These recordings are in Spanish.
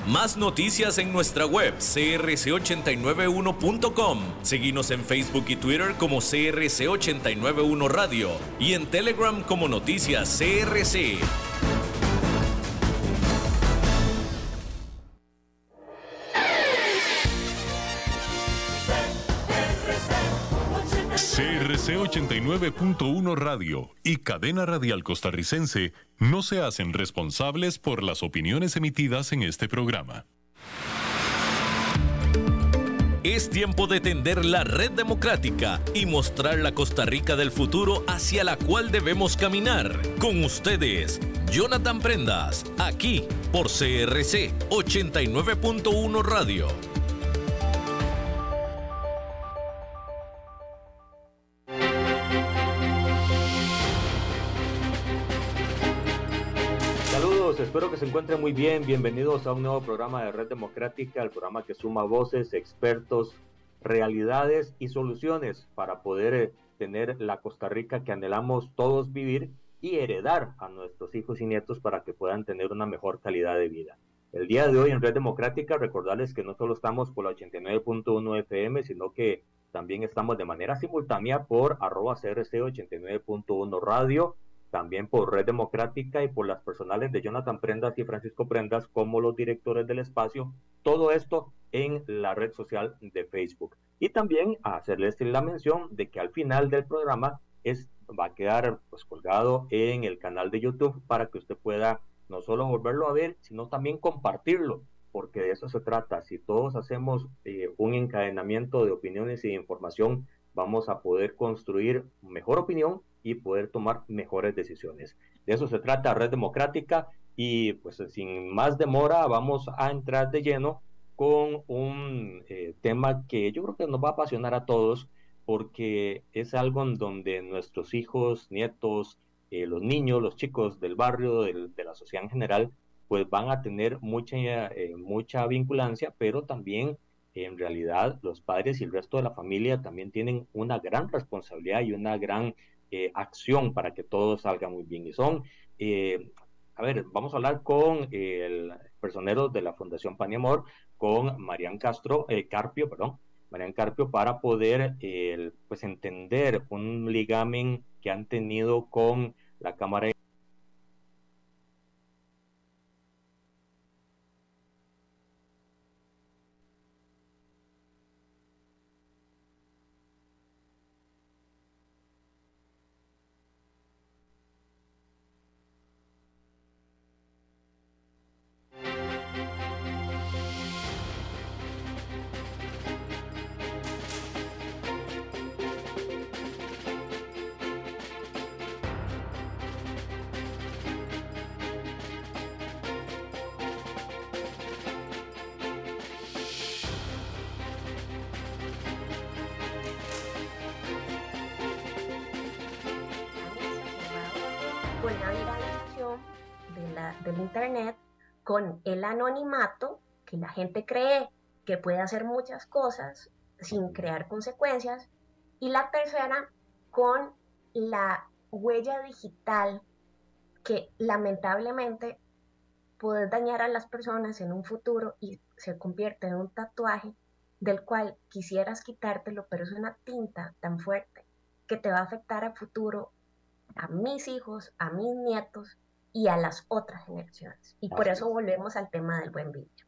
Más noticias en nuestra web crc891.com. Seguinos en Facebook y Twitter como CRC891 Radio y en Telegram como Noticias CRC. CRC 89.1 Radio y Cadena Radial Costarricense no se hacen responsables por las opiniones emitidas en este programa. Es tiempo de tender la red democrática y mostrar la Costa Rica del futuro hacia la cual debemos caminar. Con ustedes, Jonathan Prendas, aquí por CRC 89.1 Radio. Espero que se encuentren muy bien. Bienvenidos a un nuevo programa de Red Democrática, el programa que suma voces, expertos, realidades y soluciones para poder tener la Costa Rica que anhelamos todos vivir y heredar a nuestros hijos y nietos para que puedan tener una mejor calidad de vida. El día de hoy en Red Democrática, recordarles que no solo estamos por la 89.1 FM, sino que también estamos de manera simultánea por @CRC89.1 Radio, también por Red Democrática y por las personales de Jonathan Prendas y Francisco Prendas como los directores del espacio, todo esto en la red social de Facebook. Y también a hacerles la mención de que al final del programa va a quedar colgado en el canal de YouTube para que usted pueda no solo volverlo a ver, sino también compartirlo, porque de eso se trata. Si todos hacemos un encadenamiento de opiniones y de información, vamos a poder construir mejor opinión y poder tomar mejores decisiones. De eso se trata Red Democrática y pues sin más demora vamos a entrar de lleno con un tema que yo creo que nos va a apasionar a todos porque es algo en donde nuestros hijos, nietos, los niños, los chicos del barrio, de la sociedad en general, pues van a tener mucha vinculancia, pero también en realidad los padres y el resto de la familia también tienen una gran responsabilidad y una gran acción para que todo salga muy bien. Y son, vamos a hablar con el personero de la Fundación Pan y Amor, con Marian Carpio, para poder pues entender un ligamen que han tenido con la Cámara de con la viralización del internet, con el anonimato, que la gente cree que puede hacer muchas cosas sin crear consecuencias, y la tercera con la huella digital, que lamentablemente puede dañar a las personas en un futuro y se convierte en un tatuaje del cual quisieras quitártelo, pero es una tinta tan fuerte que te va a afectar a futuro a mis hijos, a mis nietos y a las otras generaciones. Y por eso volvemos al tema del buen vivir.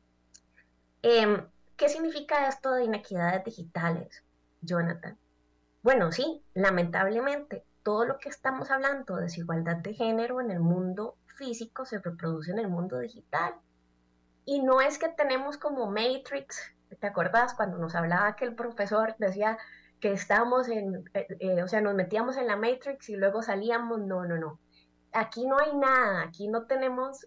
¿Qué significa esto de inequidades digitales, Jonathan? Bueno, sí, lamentablemente, todo lo que estamos hablando de desigualdad de género en el mundo físico se reproduce en el mundo digital. Y no es que tenemos como Matrix, ¿te acordás cuando nos hablaba que el profesor decía que estábamos nos metíamos en la Matrix y luego salíamos? No. Aquí no hay nada, aquí no tenemos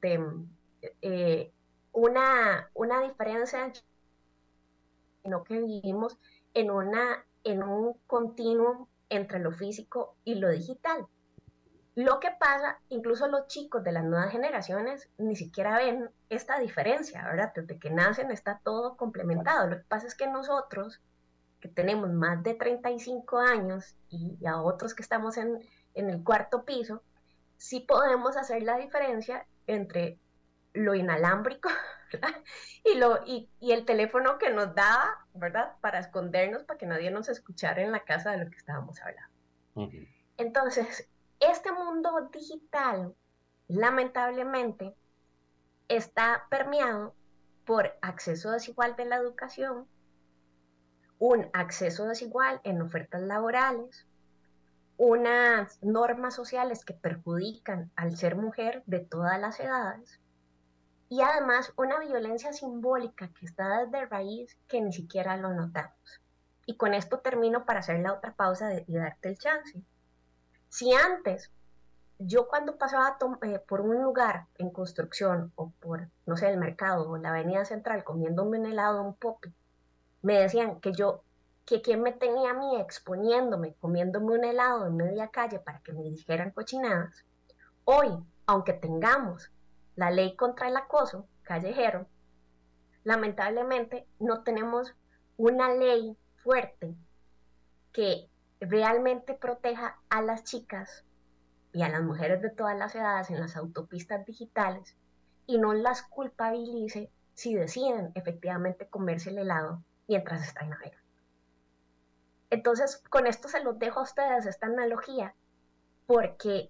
una diferencia, sino que vivimos en un continuum entre lo físico y lo digital. Lo que pasa, incluso los chicos de las nuevas generaciones ni siquiera ven esta diferencia, ¿verdad? Desde que nacen está todo complementado. Lo que pasa es que nosotros, que tenemos más de 35 años y a otros que estamos en el cuarto piso, sí podemos hacer la diferencia entre lo inalámbrico ¿verdad? Y el teléfono que nos daba, ¿verdad? Para escondernos, para que nadie nos escuchara en la casa de lo que estábamos hablando. Uh-huh. Entonces, este mundo digital, lamentablemente, está permeado por acceso desigual de la educación, un acceso desigual en ofertas laborales, unas normas sociales que perjudican al ser mujer de todas las edades, y además una violencia simbólica que está desde raíz que ni siquiera lo notamos. Y con esto termino para hacer la otra pausa y darte el chance. Si antes, yo cuando pasaba por un lugar en construcción o por, no sé, el mercado o la avenida central comiéndome un helado, un popi, me decían que quién me tenía a mí exponiéndome, comiéndome un helado en media calle para que me dijeran cochinadas. Hoy, aunque tengamos la ley contra el acoso callejero, lamentablemente no tenemos una ley fuerte que realmente proteja a las chicas y a las mujeres de todas las edades en las autopistas digitales y no las culpabilice si deciden efectivamente comerse el helado mientras están navegando. Entonces, con esto se los dejo a ustedes, esta analogía, porque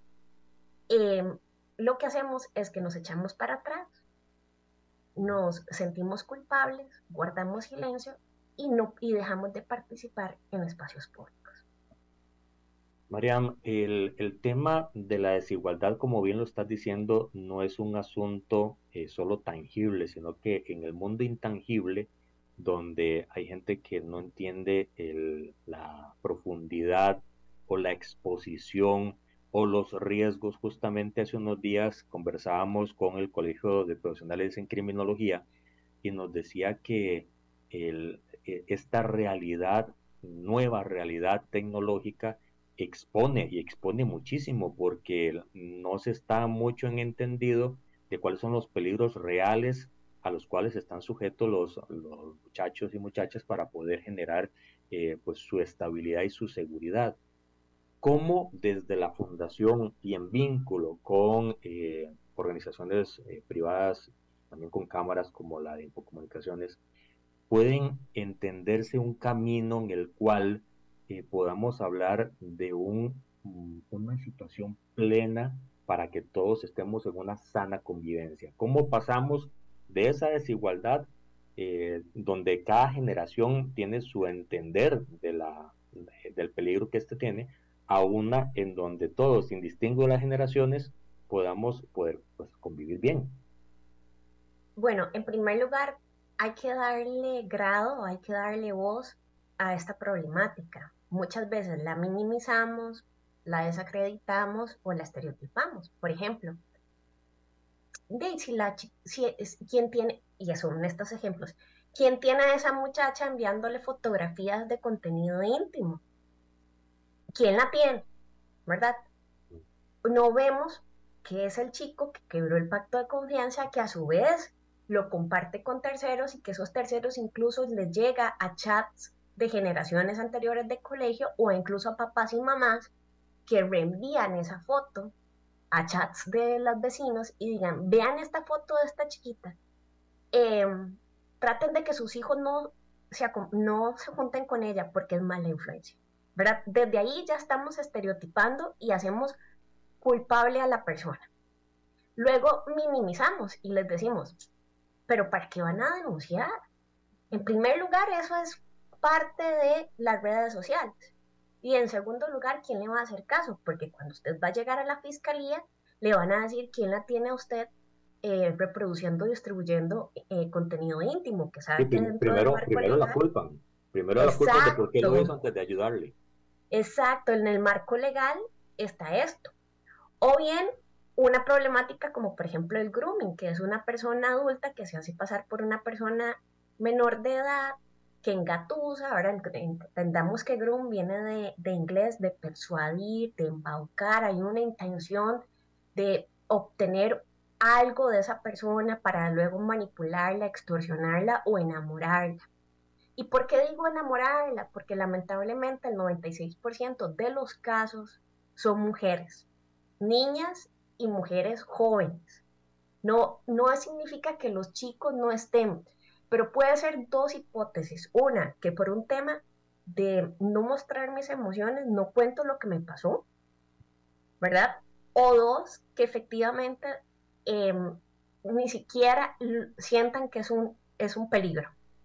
lo que hacemos es que nos echamos para atrás, nos sentimos culpables, guardamos silencio y dejamos de participar en espacios públicos. Mariam, el tema de la desigualdad, como bien lo estás diciendo, no es un asunto solo tangible, sino que en el mundo intangible, donde hay gente que no entiende la profundidad o la exposición o los riesgos. Justamente hace unos días conversábamos con el Colegio de Profesionales en Criminología y nos decía que esta realidad, nueva realidad tecnológica, expone muchísimo porque no se está mucho en entendido de cuáles son los peligros reales a los cuales están sujetos los muchachos y muchachas para poder generar pues su estabilidad y su seguridad. ¿Cómo desde la fundación y en vínculo con organizaciones privadas, también con cámaras como la de Infocomunicaciones, pueden entenderse un camino en el cual podamos hablar de una situación plena para que todos estemos en una sana convivencia? ¿Cómo pasamos de esa desigualdad donde cada generación tiene su entender del peligro que tiene, a una en donde todos, sin distingo de las generaciones, podamos poder pues, convivir bien? Bueno, en primer lugar, hay que darle grado, hay que darle voz a esta problemática. Muchas veces la minimizamos, la desacreditamos o la estereotipamos. Por ejemplo, ¿quién tiene, y son estos ejemplos, quién tiene a esa muchacha enviándole fotografías de contenido íntimo? ¿Quién la tiene? ¿Verdad? No vemos que es el chico que quebró el pacto de confianza, que a su vez lo comparte con terceros y que esos terceros incluso les llega a chats de generaciones anteriores de colegio o incluso a papás y mamás que reenvían esa foto a chats de los vecinos y digan, vean esta foto de esta chiquita, traten de que sus hijos no se junten con ella porque es mala influencia, ¿verdad? Desde ahí ya estamos estereotipando y hacemos culpable a la persona. Luego minimizamos y les decimos, pero ¿para qué van a denunciar? En primer lugar, eso es parte de las redes sociales. Y en segundo lugar, ¿quién le va a hacer caso? Porque cuando usted va a llegar a la fiscalía, le van a decir quién la tiene a usted reproduciendo y distribuyendo contenido íntimo, que sabe que dentro del marco primero legal, la culpan. Primero la culpan de por qué lo hizo antes de ayudarle. Exacto, en el marco legal está esto. O bien una problemática como por ejemplo el grooming, que es una persona adulta que se hace pasar por una persona menor de edad, que engatusa. Ahora entendamos que groom viene de inglés, de persuadir, de embaucar. Hay una intención de obtener algo de esa persona para luego manipularla, extorsionarla o enamorarla. ¿Y por qué digo enamorarla? Porque lamentablemente el 96% de los casos son mujeres, niñas y mujeres jóvenes. No significa que los chicos no estén, pero puede ser dos hipótesis. Una, que por un tema de no mostrar mis emociones, no cuento lo que me pasó, ¿verdad? O dos, que efectivamente eh, ni siquiera sientan que es un peligro.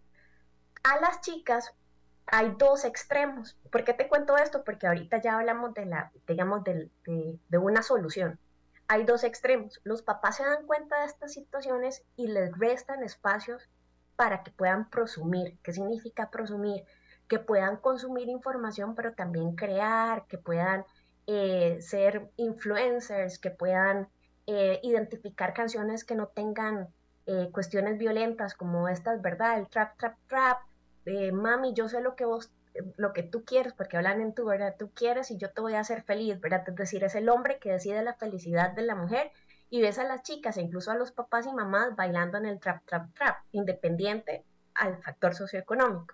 A las chicas hay dos extremos. ¿Por qué te cuento esto? Porque ahorita ya hablamos digamos, de una solución. Hay dos extremos. Los papás se dan cuenta de estas situaciones y les restan espacios para que puedan prosumir. ¿Qué significa prosumir? Que puedan consumir información, pero también crear, que puedan ser influencers, que puedan identificar canciones que no tengan cuestiones violentas como estas, ¿verdad? El trap, trap, trap. Mami, yo sé lo que tú quieres, porque hablan en tu, ¿verdad? Tú quieres y yo te voy a hacer feliz, ¿verdad? Es decir, es el hombre que decide la felicidad de la mujer y ves a las chicas e incluso a los papás y mamás bailando en el trap, trap, trap, independiente al factor socioeconómico.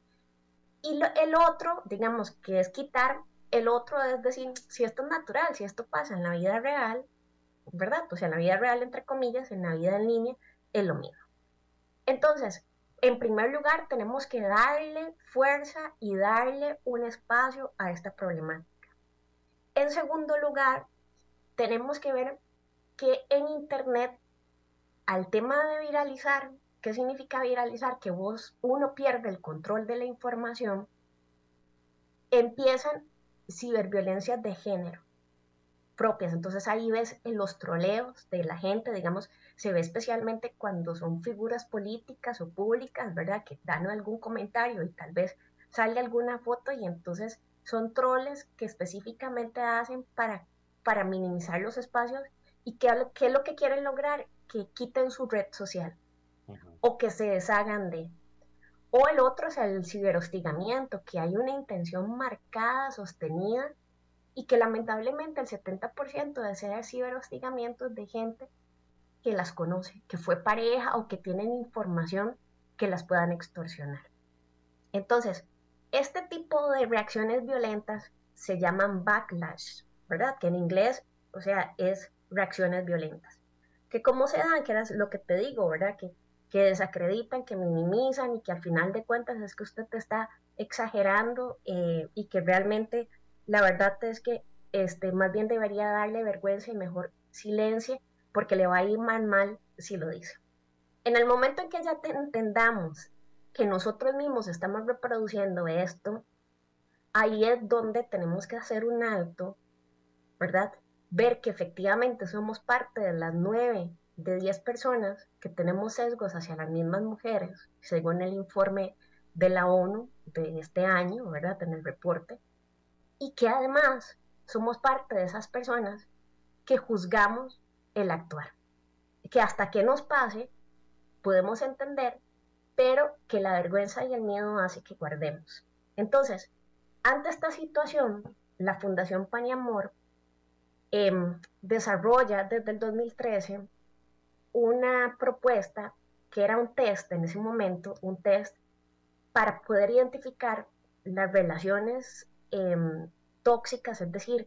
Y el otro, digamos, que es quitar, el otro es decir, si esto es natural, si esto pasa en la vida real, ¿verdad? Pues en la vida real, entre comillas, en la vida en línea, es lo mismo. Entonces, en primer lugar, tenemos que darle fuerza y darle un espacio a esta problemática. En segundo lugar, tenemos que ver que en Internet, al tema de viralizar, ¿qué significa viralizar? Que uno pierde el control de la información, empiezan ciberviolencias de género propias. Entonces ahí ves en los troleos de la gente, digamos, se ve especialmente cuando son figuras políticas o públicas, ¿verdad? Que dan algún comentario y tal vez sale alguna foto y entonces son troles que específicamente hacen para minimizar los espacios y ¿qué es lo que quieren lograr? Que quiten su red social o que se deshagan de. O el otro es el ciberhostigamiento, que hay una intención marcada, sostenida, y que lamentablemente el 70% de ese ciberhostigamiento es de gente que las conoce, que fue pareja o que tienen información que las puedan extorsionar. Entonces, este tipo de reacciones violentas se llaman backlash, ¿verdad? Que en inglés, o sea, es reacciones violentas. Que cómo se dan, que era lo que te digo, ¿verdad? Que desacreditan, que minimizan y que al final de cuentas es que usted te está exagerando y que realmente la verdad es que más bien debería darle vergüenza y mejor silencie porque le va a ir mal si lo dice. En el momento en que ya entendamos que nosotros mismos estamos reproduciendo esto, ahí es donde tenemos que hacer un alto, ¿verdad? Ver que efectivamente somos parte de las 9 de 10 personas que tenemos sesgos hacia las mismas mujeres, según el informe de la ONU de este año, ¿verdad? En el reporte, y que además somos parte de esas personas que juzgamos el actuar, que hasta que nos pase podemos entender, pero que la vergüenza y el miedo hace que guardemos. Entonces, ante esta situación, la Fundación Pan y Amor desarrolla desde el 2013 una propuesta que era un test en ese momento, un test para poder identificar las relaciones tóxicas, es decir,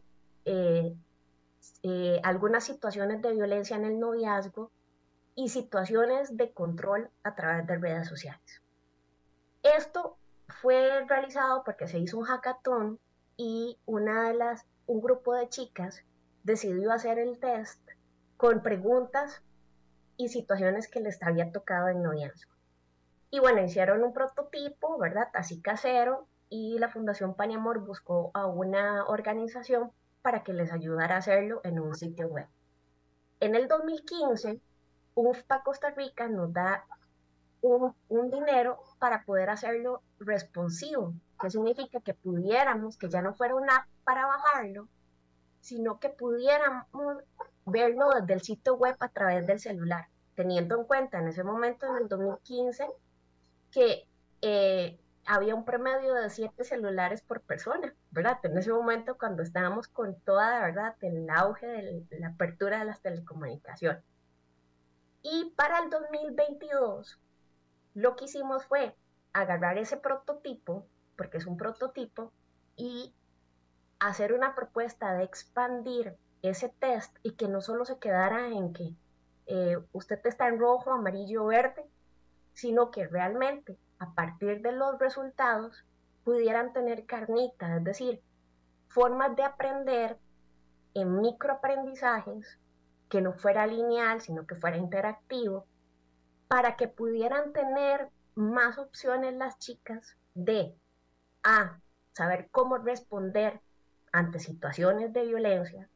algunas situaciones de violencia en el noviazgo y situaciones de control a través de redes sociales. Esto fue realizado porque se hizo un hackathon y un grupo de chicas decidió hacer el test con preguntas y situaciones que les había tocado en noviazgo. Y bueno, hicieron un prototipo, ¿verdad? Así casero, y la Fundación Pan y Amor buscó a una organización para que les ayudara a hacerlo en un sitio web. En el 2015, UFPA Costa Rica nos da un dinero para poder hacerlo responsivo, que significa que pudiéramos, que ya no fuera una app para bajarlo, sino que pudiéramos verlo desde el sitio web a través del celular, teniendo en cuenta en ese momento, en el 2015, que había un promedio de 7 celulares por persona, ¿verdad? En ese momento cuando estábamos con toda, ¿verdad?, el auge de la apertura de las telecomunicaciones. Y para el 2022, lo que hicimos fue agarrar ese prototipo, porque es un prototipo, y hacer una propuesta de expandir ese test y que no solo se quedara en que usted está en rojo, amarillo, verde, sino que realmente a partir de los resultados pudieran tener carnita, es decir, formas de aprender en microaprendizajes que no fuera lineal, sino que fuera interactivo, para que pudieran tener más opciones las chicas de A, saber cómo responder ante situaciones de violencia,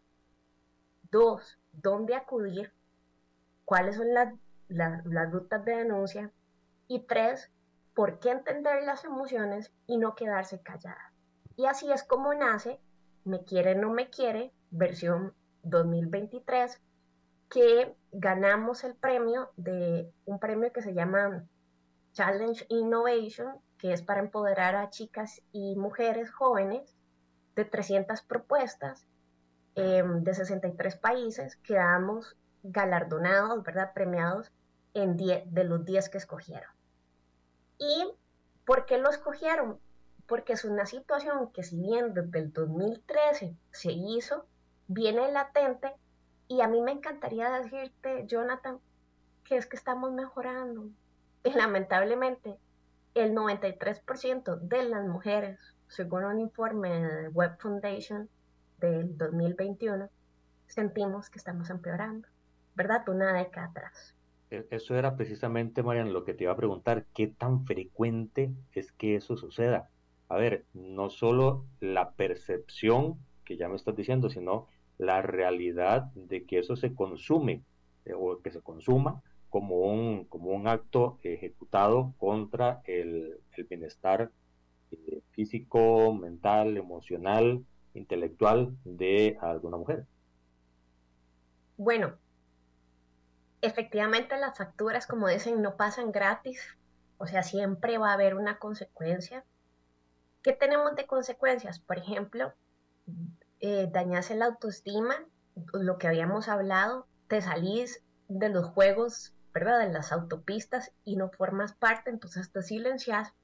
2, dónde acudir, cuáles son las rutas de denuncia, y 3, por qué entender las emociones y no quedarse callada. Y así es como nace Me quiere, no me quiere, versión 2023, que ganamos el premio de un premio que se llama Challenge Innovation, que es para empoderar a chicas y mujeres jóvenes de 300 propuestas de 63 países. Quedamos galardonados, ¿verdad? Premiados en 10 de los 10 que escogieron. ¿Y por qué lo escogieron? Porque es una situación que, si bien desde el 2013 se hizo, viene latente, y a mí me encantaría decirte, Jonathan, que es que estamos mejorando. Y lamentablemente, el 93% de las mujeres, según un informe de Web Foundation del 2021, sentimos que estamos empeorando, ¿verdad? Una década atrás. Eso era precisamente, Marian, lo que te iba a preguntar, ¿qué tan frecuente es que eso suceda? A ver, no solo la percepción que ya me estás diciendo, sino la realidad de que eso se consume o que se consuma como un acto ejecutado contra el bienestar físico, mental, emocional, intelectual de alguna mujer. Bueno, efectivamente las facturas, como dicen, no pasan gratis, o sea, siempre va a haber una consecuencia. ¿Qué tenemos de consecuencias? Por ejemplo, dañarse la autoestima, lo que habíamos hablado, te salís de los juegos, ¿verdad? De las autopistas y no formas parte, entonces te silencias.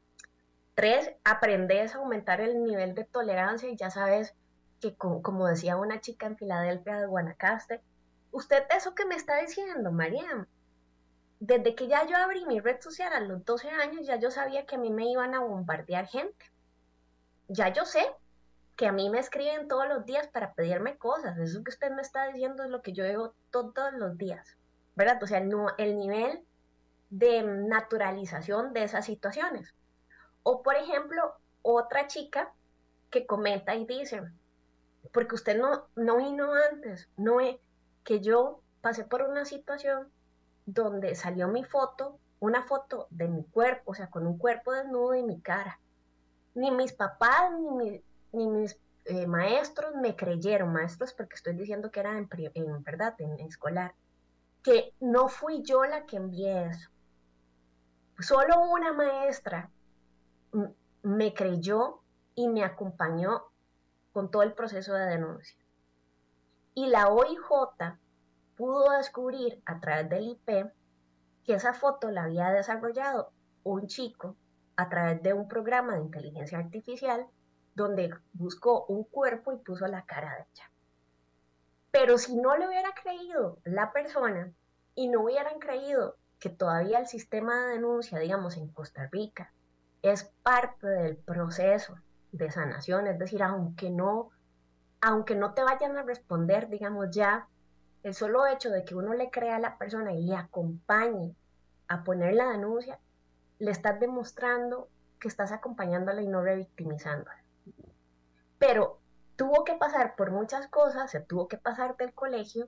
3, aprendes a aumentar el nivel de tolerancia, y ya sabes que, como decía una chica en Filadelfia de Guanacaste, usted eso que me está diciendo, Mariam, desde que ya yo abrí mi red social a los 12 años, ya yo sabía que a mí me iban a bombardear gente. Ya yo sé que a mí me escriben todos los días para pedirme cosas. Eso que usted me está diciendo es lo que yo digo todos los días, ¿verdad? O sea, el nivel de naturalización de esas situaciones. O, por ejemplo, otra chica que comenta y dice, porque usted no vino antes, no es que yo pasé por una situación donde salió mi foto, una foto de mi cuerpo, o sea, con un cuerpo desnudo y mi cara. Ni mis papás, ni mis maestros me creyeron, maestros porque estoy diciendo que era en verdad, en escolar, que no fui yo la que envié eso. Solo una maestra me creyó y me acompañó con todo el proceso de denuncia. Y la OIJ pudo descubrir a través del IP que esa foto la había desarrollado un chico a través de un programa de inteligencia artificial donde buscó un cuerpo y puso la cara de ella. Pero si no le hubiera creído la persona y no hubieran creído que todavía el sistema de denuncia, digamos, en Costa Rica, es parte del proceso de sanación, es decir, aunque no te vayan a responder, digamos, ya el solo hecho de que uno le crea a la persona y le acompañe a poner la denuncia, le estás demostrando que estás acompañándola y no revictimizándola. Pero tuvo que pasar por muchas cosas, se tuvo que pasar del colegio,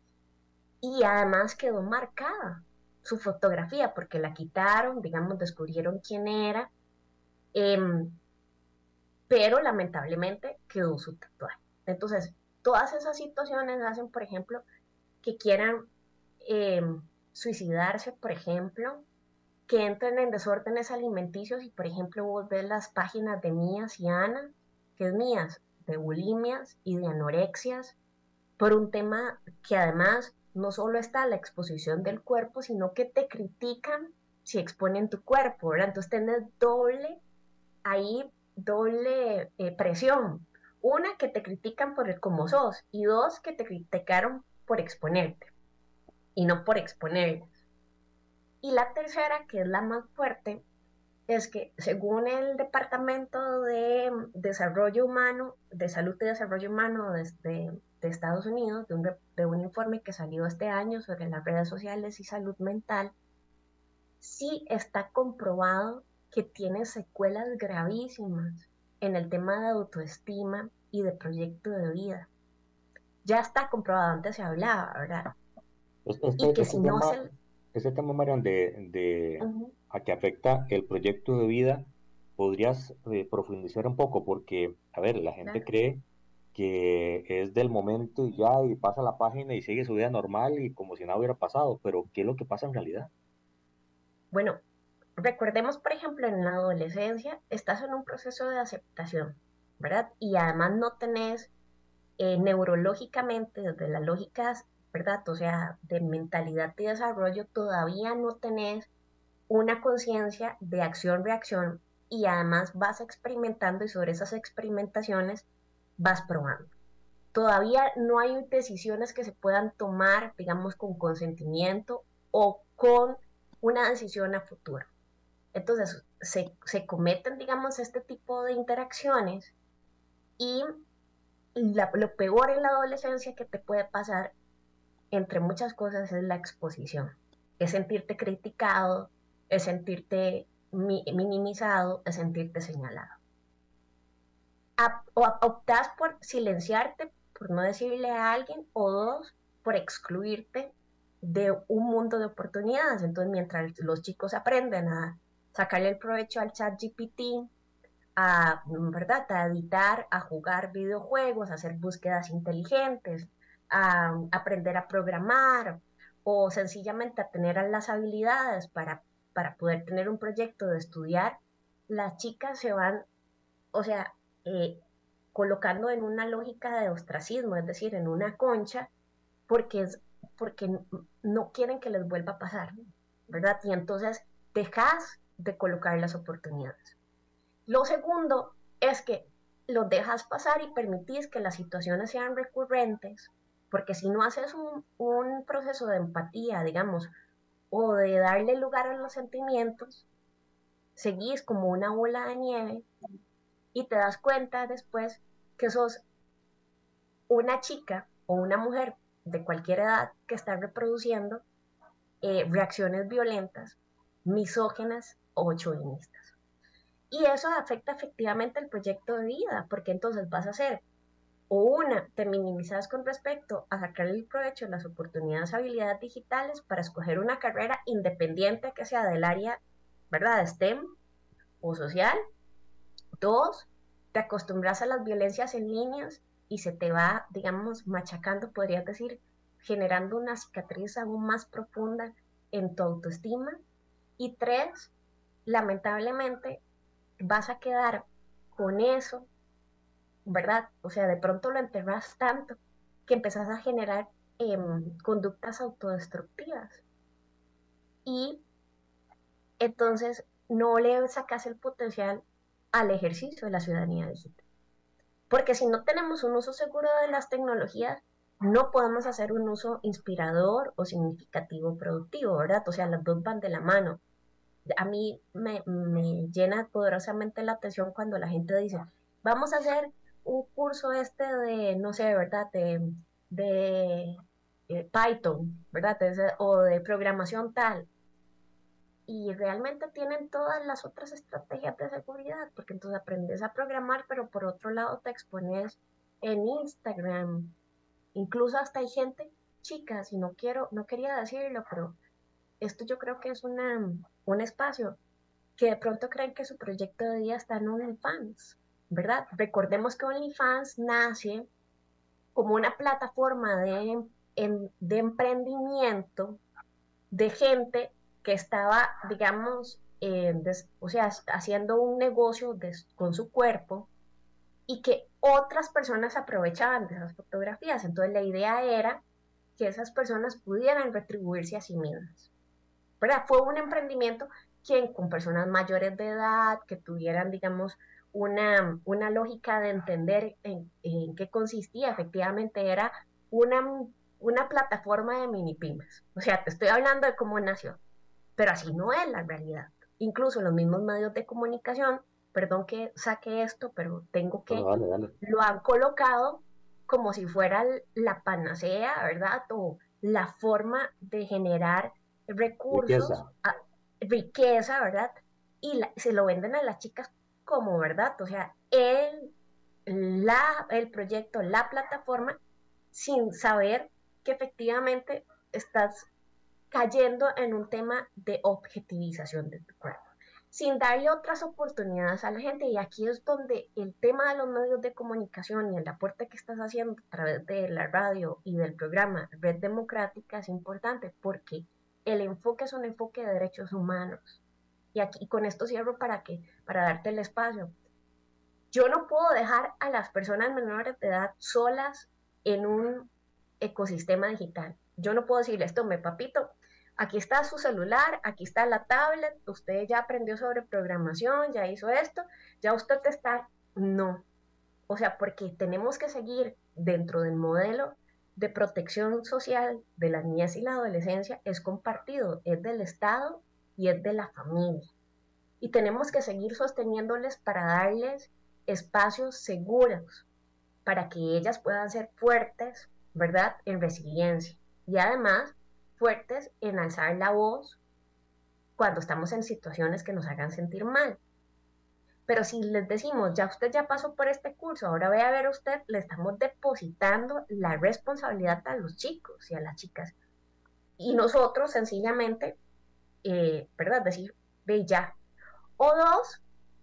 y además quedó marcada su fotografía porque la quitaron, digamos, descubrieron quién era, pero lamentablemente quedó su tatuaje. Entonces, todas esas situaciones hacen, por ejemplo, que quieran suicidarse, por ejemplo, que entren en desórdenes alimenticios, y por ejemplo vos ves las páginas de Mías y Ana, que es Mías de bulimias y de anorexias, por un tema que además no solo está la exposición del cuerpo, sino que te critican si exponen tu cuerpo, ¿verdad? Entonces tenés doble presión. Una, que te critican por el cómo sos, y 2, que te criticaron por exponerte. y no por exponerlas. Y la tercera, que es la más fuerte, es que según el Departamento de Desarrollo Humano, de Salud y Desarrollo Humano de Estados Unidos, de un informe que salió este año sobre las redes sociales y salud mental, sí está comprobado que tiene secuelas gravísimas en el tema de autoestima y de proyecto de vida. Ya está comprobado, antes se hablaba, ¿verdad? Y que si no se... Este tema, Marian, a que afecta el proyecto de vida, ¿podrías profundizar un poco? Porque, a ver, la gente cree que es del momento y ya, y pasa la página y sigue su vida normal y como si nada hubiera pasado, pero ¿qué es lo que pasa en realidad? Bueno, recordemos, por ejemplo, en la adolescencia estás en un proceso de aceptación, ¿verdad? Y además no tenés neurológicamente, desde las lógicas, ¿verdad? O sea, de mentalidad y desarrollo, todavía no tenés una conciencia de acción-reacción y además vas experimentando y sobre esas experimentaciones vas probando. Todavía no hay decisiones que se puedan tomar, digamos, con consentimiento o con una decisión a futuro. Entonces, se cometen, digamos, este tipo de interacciones y lo peor en la adolescencia que te puede pasar, entre muchas cosas, es la exposición. Es sentirte criticado, es sentirte minimizado, es sentirte señalado. Optás por silenciarte, por no decirle a alguien, o dos, por excluirte de un mundo de oportunidades. Entonces, mientras los chicos aprenden a sacarle el provecho al chat GPT, ¿verdad? A editar, a jugar videojuegos, a hacer búsquedas inteligentes, a aprender a programar o sencillamente a tener las habilidades para poder tener un proyecto de estudiar, las chicas se van, o sea, colocando en una lógica de ostracismo, es decir, en una concha, porque no quieren que les vuelva a pasar, ¿verdad? Y entonces dejas de colocar las oportunidades. Lo segundo es que los dejas pasar y permitís que las situaciones sean recurrentes, porque si no haces un proceso de empatía, digamos, o de darle lugar a los sentimientos, seguís como una bola de nieve y te das cuenta después que sos una chica o una mujer de cualquier edad que está reproduciendo reacciones violentas, misóginas o chauvinistas. Y eso afecta efectivamente el proyecto de vida, porque entonces vas a hacer, o una, te minimizas con respecto a sacar el provecho de las oportunidades, habilidades digitales para escoger una carrera independiente que sea del área, ¿verdad?, de STEM o social. Dos, te acostumbras a las violencias en líneas y se te va, digamos, machacando, podrías decir, generando una cicatriz aún más profunda en tu autoestima. Y tres, lamentablemente, vas a quedar con eso, ¿verdad? O sea, de pronto lo enterras tanto que empezás a generar conductas autodestructivas. Y entonces no le sacas el potencial al ejercicio de la ciudadanía digital. Porque si no tenemos un uso seguro de las tecnologías, no podemos hacer un uso inspirador o significativo productivo, ¿verdad? O sea, las dos van de la mano. A mí me llena poderosamente la atención cuando la gente dice, vamos a hacer un curso de, no sé, ¿verdad? De Python, ¿verdad? O de programación tal. Y realmente tienen todas las otras estrategias de seguridad, porque entonces aprendes a programar, pero por otro lado te expones en Instagram. Incluso hasta hay gente, chicas, y no quería decirlo, pero esto yo creo que es un espacio que de pronto creen que su proyecto de vida está en OnlyFans, ¿verdad? Recordemos que OnlyFans nace como una plataforma de emprendimiento de gente que estaba, digamos, o sea, haciendo un negocio con su cuerpo y que otras personas aprovechaban de esas fotografías. Entonces la idea era que esas personas pudieran retribuirse a sí mismas, ¿verdad? Fue un emprendimiento con personas mayores de edad, que tuvieran, digamos, una lógica de entender en qué consistía. Efectivamente, era una plataforma de mini pymes. O sea, te estoy hablando de cómo nació, pero así no es la realidad. Incluso los mismos medios de comunicación, perdón que saque esto, pero tengo que, Dale, dale. lo han colocado como si fuera la panacea, ¿verdad? O la forma de generar recursos, riqueza, ¿verdad? Y se lo venden a las chicas como verdad, o sea, el proyecto, la plataforma, sin saber que efectivamente estás cayendo en un tema de objetivización de tu cuerpo, sin darle otras oportunidades a la gente. Y aquí es donde el tema de los medios de comunicación y el aporte que estás haciendo a través de la radio y del programa Red Democrática es importante, porque el enfoque es un enfoque de derechos humanos. Y aquí con esto cierro para darte el espacio. Yo no puedo dejar a las personas menores de edad solas en un ecosistema digital. Yo no puedo decirles, tome papito, aquí está su celular, aquí está la tablet, usted ya aprendió sobre programación, ya hizo esto, ya usted está... No. O sea, porque tenemos que seguir dentro del modelo de protección social de la niñez y la adolescencia, es compartido, es del Estado y es de la familia. Y tenemos que seguir sosteniéndoles para darles espacios seguros para que ellas puedan ser fuertes, ¿verdad?, en resiliencia. Y además, fuertes en alzar la voz cuando estamos en situaciones que nos hagan sentir mal. Pero si les decimos, ya usted ya pasó por este curso, ahora ve a ver usted, le estamos depositando la responsabilidad a los chicos y a las chicas. Y nosotros sencillamente, ¿verdad?, decir, ve ya. O dos,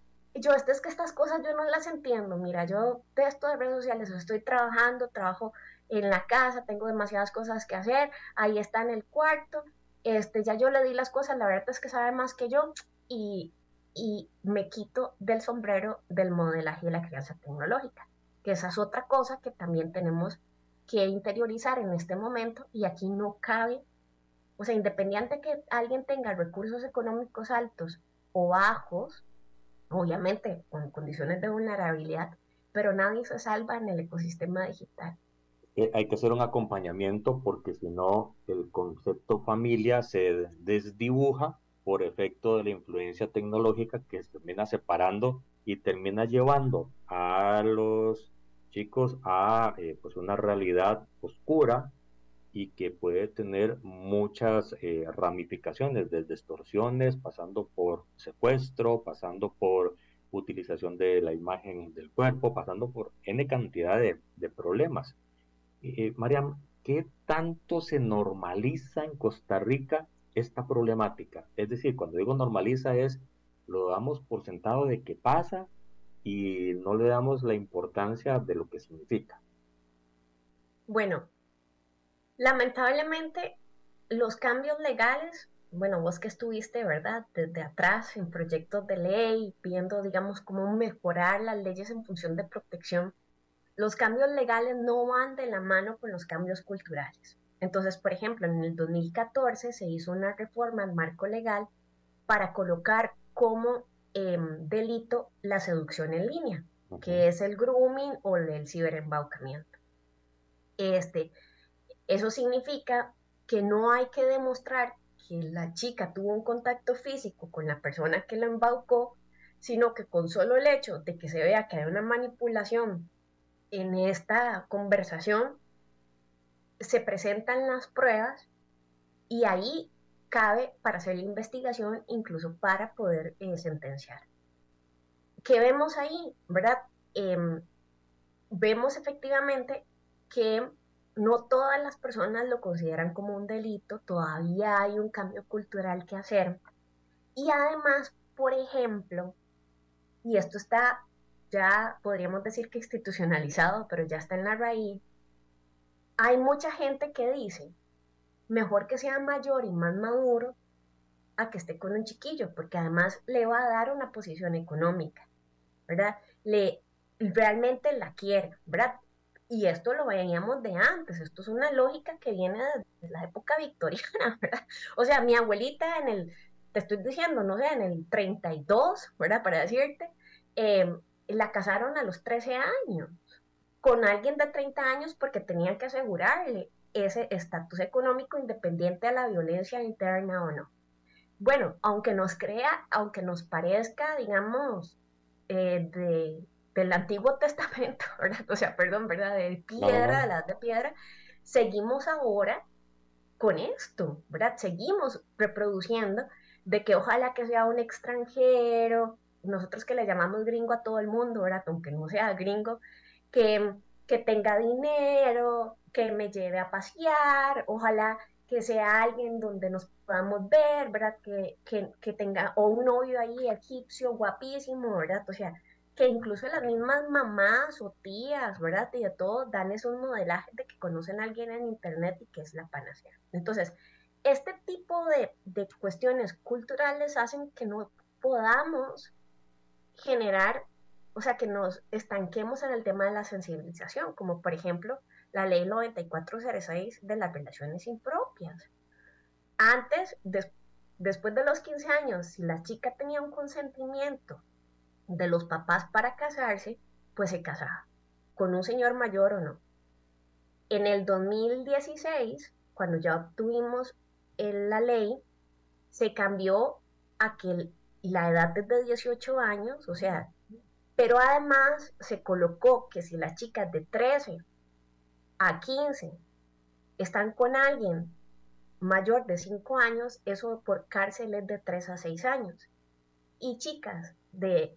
es que estas cosas yo no las entiendo. Mira, yo de esto de redes sociales estoy trabajando, trabajo en la casa, tengo demasiadas cosas que hacer, ahí está en el cuarto, ya yo le di las cosas, la verdad es que sabe más que yo, y me quito del sombrero del modelaje y la crianza tecnológica, que esa es otra cosa que también tenemos que interiorizar en este momento, y aquí no cabe, o sea, independiente que alguien tenga recursos económicos altos o bajos, obviamente con condiciones de vulnerabilidad, pero nadie se salva en el ecosistema digital. Hay que hacer un acompañamiento, porque si no el concepto familia se desdibuja por efecto de la influencia tecnológica, que se termina separando y termina llevando a los chicos a pues una realidad oscura, y que puede tener muchas ramificaciones, desde extorsiones, pasando por secuestro, pasando por utilización de la imagen del cuerpo, pasando por N cantidad de problemas. Mariam, ¿qué tanto se normaliza en Costa Rica esta problemática? Es decir, cuando digo normaliza es, lo damos por sentado de que pasa y no le damos la importancia de lo que significa. Bueno, lamentablemente los cambios legales, bueno, vos que estuviste, ¿verdad?, desde atrás en proyectos de ley, viendo, digamos, cómo mejorar las leyes en función de protección, los cambios legales no van de la mano con los cambios culturales. Entonces, por ejemplo, en el 2014 se hizo una reforma al marco legal para colocar como delito la seducción en línea, que es el grooming o el ciberembaucamiento. Eso significa que no hay que demostrar que la chica tuvo un contacto físico con la persona que la embaucó, sino que con solo el hecho de que se vea que hay una manipulación en esta conversación, se presentan las pruebas y ahí cabe para hacer la investigación, incluso para poder sentenciar. ¿Qué vemos ahí, verdad? Vemos efectivamente que no todas las personas lo consideran como un delito, todavía hay un cambio cultural que hacer. Y además, por ejemplo, y esto está ya podríamos decir que institucionalizado, pero ya está en la raíz, hay mucha gente que dice, mejor que sea mayor y más maduro a que esté con un chiquillo, porque además le va a dar una posición económica, ¿verdad? Realmente la quiere, ¿verdad? Y esto lo veníamos de antes, esto es una lógica que viene desde la época victoriana, ¿verdad? O sea, mi abuelita te estoy diciendo, no sé, en el 32, ¿verdad? Para decirte, la casaron a los 13 años, con alguien de 30 años porque tenían que asegurarle ese estatus económico independiente de la violencia interna o no. Bueno, aunque nos parezca, digamos, del Antiguo Testamento, ¿verdad? O sea, perdón, ¿verdad? De piedra, de la edad de piedra, seguimos ahora con esto, ¿verdad? Seguimos reproduciendo de que ojalá que sea un extranjero, nosotros que le llamamos gringo a todo el mundo, ¿verdad? Aunque no sea gringo, que tenga dinero, que me lleve a pasear, ojalá que sea alguien donde nos podamos ver, ¿verdad? Que tenga, o un novio ahí egipcio guapísimo, ¿verdad? O sea, que incluso las mismas mamás o tías, ¿verdad? Y de todo, dan esos modelajes de que conocen a alguien en internet y que es la panacea. Entonces, este tipo de cuestiones culturales hacen que no podamos generar, o sea, que nos estanquemos en el tema de la sensibilización, como por ejemplo la ley 9406 de las relaciones impropias. Antes, después de los 15 años, si la chica tenía un consentimiento de los papás para casarse, pues se casaba, con un señor mayor o no. En el 2016, cuando ya obtuvimos la ley, se cambió a que la edad es de 18 años, o sea, pero además se colocó que si las chicas de 13 a 15 están con alguien mayor de 5 años, eso por cárcel es de 3 a 6 años. Y chicas de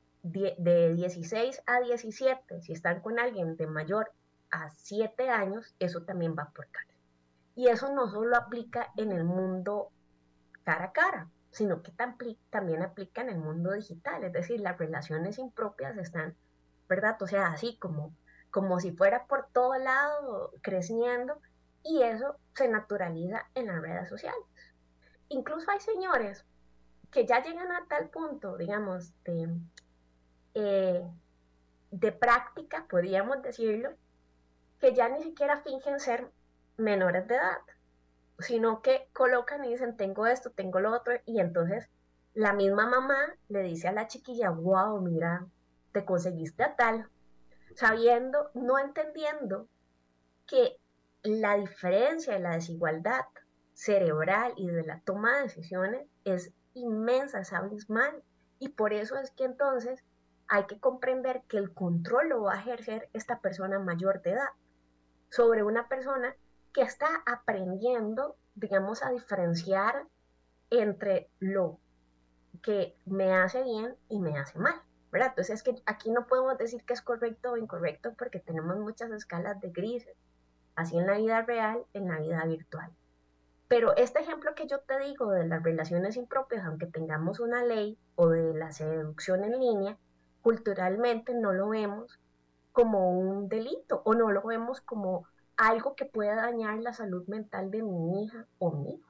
16 a 17, si están con alguien de mayor a 7 años, eso también va por cárcel. Y eso no solo aplica en el mundo cara a cara, sino que también aplica en el mundo digital, es decir, las relaciones impropias están, ¿verdad? O sea, así como si fuera por todo lado creciendo, y eso se naturaliza en las redes sociales. Incluso hay señores que ya llegan a tal punto, digamos, de práctica, podríamos decirlo, que ya ni siquiera fingen ser menores de edad, sino que colocan y dicen, tengo esto, tengo lo otro, y entonces la misma mamá le dice a la chiquilla, wow, mira, te conseguiste a tal, sabiendo, no entendiendo que la diferencia y la desigualdad cerebral y de la toma de decisiones es inmensa, es abismal, y por eso es que entonces hay que comprender que el control lo va a ejercer esta persona mayor de edad sobre una persona que está aprendiendo, digamos, a diferenciar entre lo que me hace bien y me hace mal, ¿verdad? Entonces es que aquí no podemos decir que es correcto o incorrecto porque tenemos muchas escalas de grises, así en la vida real, en la vida virtual. Pero este ejemplo que yo te digo de las relaciones impropias, aunque tengamos una ley, o de la seducción en línea, culturalmente no lo vemos como un delito o no lo vemos como algo que pueda dañar la salud mental de mi hija o mi hijo.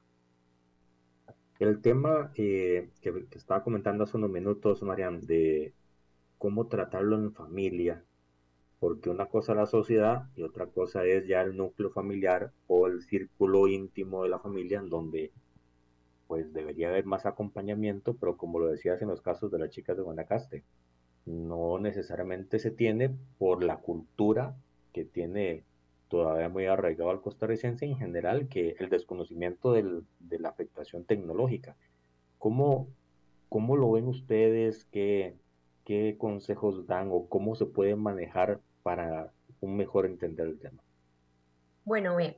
El tema que estaba comentando hace unos minutos, Mariam, de cómo tratarlo en familia, porque una cosa es la sociedad y otra cosa es ya el núcleo familiar o el círculo íntimo de la familia, en donde pues debería haber más acompañamiento, pero como lo decías en los casos de las chicas de Guanacaste, no necesariamente se tiene por la cultura que tiene todavía muy arraigado al costarricense en general, que el desconocimiento de la afectación tecnológica. ¿Cómo, cómo lo ven ustedes? ¿Qué consejos dan o cómo se puede manejar para un mejor entender el tema? Bueno, bien,